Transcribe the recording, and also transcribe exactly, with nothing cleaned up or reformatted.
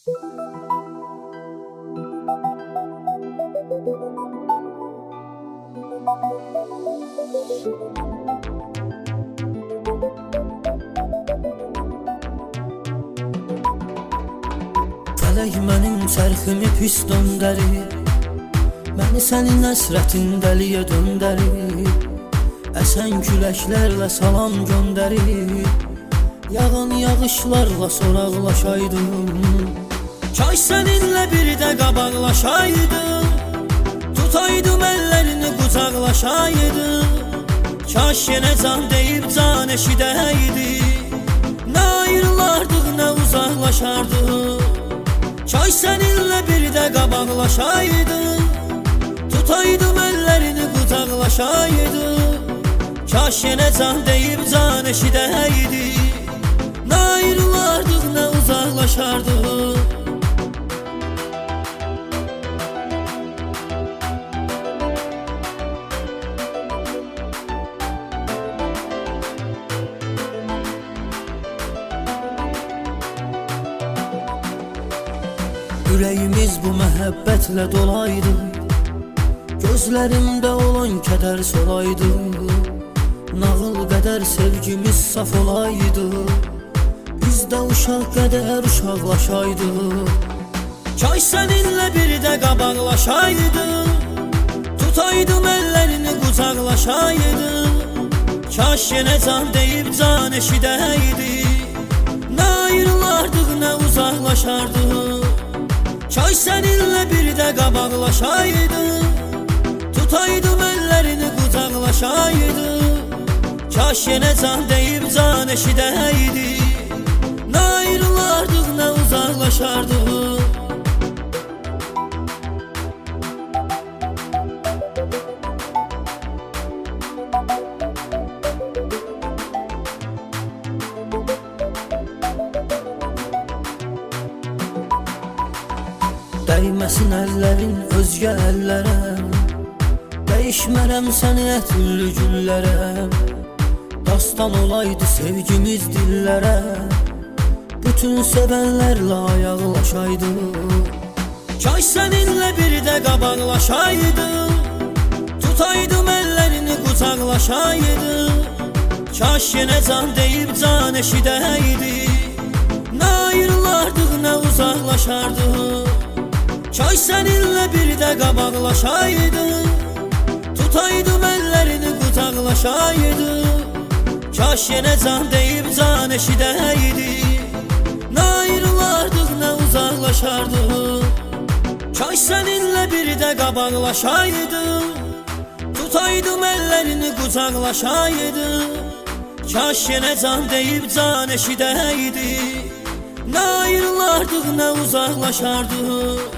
Fələk mənim çərximi pis döndərir, məni sənin əsrətin dəliyə döndərir. Əsən küləklərlə salam göndərir, yağan yağışlarla soraqlaşaydım. Kaş səninlə bir də qabaqlaşaydım, tutaydım əllərini qucaqlaşaydım. Kaş yenə can deyib can eşidəydi, nə ayrılardıq nə uzaqlaşardıq. Kaş səninlə bir də qabaqlaşaydım, tutaydım əllərini qucaqlaşaydım. Kaş yenə can deyib can eşidəydi, nə ayrılardıq nə uzaqlaşardıq. Ürəyimiz bu məhəbbətlə dolaydı, gözlərimdə olan kədər solaydı. Nağıl qədər sevgimiz saf olaydı, biz də uşaq qədər uşaqlaşaydı. Kaş səninlə bir də qabaqlaşaydım, tutaydım əllərini qucaqlaşaydım. Kaş yenə can deyib can eşidəydi, nə ayrılardıq nə uzaqlaşardıq. Kaş səninlə bir də qabaqlaşaydım, tutaydım əllərini qucaqlaşaydım. Kaş yenə can deyib can eşidəydi, nə ayrılardıq nə uzaqlaşardıq. Dəyməsin əllərin özgə əllərə, dəyişmərəm səni ətülü güllərə. Dastan olaydı sevgimiz dillərə, bütün sevənlərlə ayaqlaşaydı. Kaş səninlə bir də qabaqlaşaydım, tutaydım əllərini qucaqlaşaydım. Kaş yenə can deyib can eşidəydi, nə ayrılardıq nə uzaqlaşardıq. Kaş səninlə bir də qabaqlaşaydım, tutaydım əllərini qucaqlaşaydım. Kaş yenə can deyib can eşidəydi, nə ayrılardıq nə uzaqlaşardıq. Kaş səninlə bir də qabaqlaşaydım, tutaydım əllərini qucaqlaşaydım. Kaş yenə can deyib can eşidəydi, nə ayrılardıq nə uzaqlaşardıq.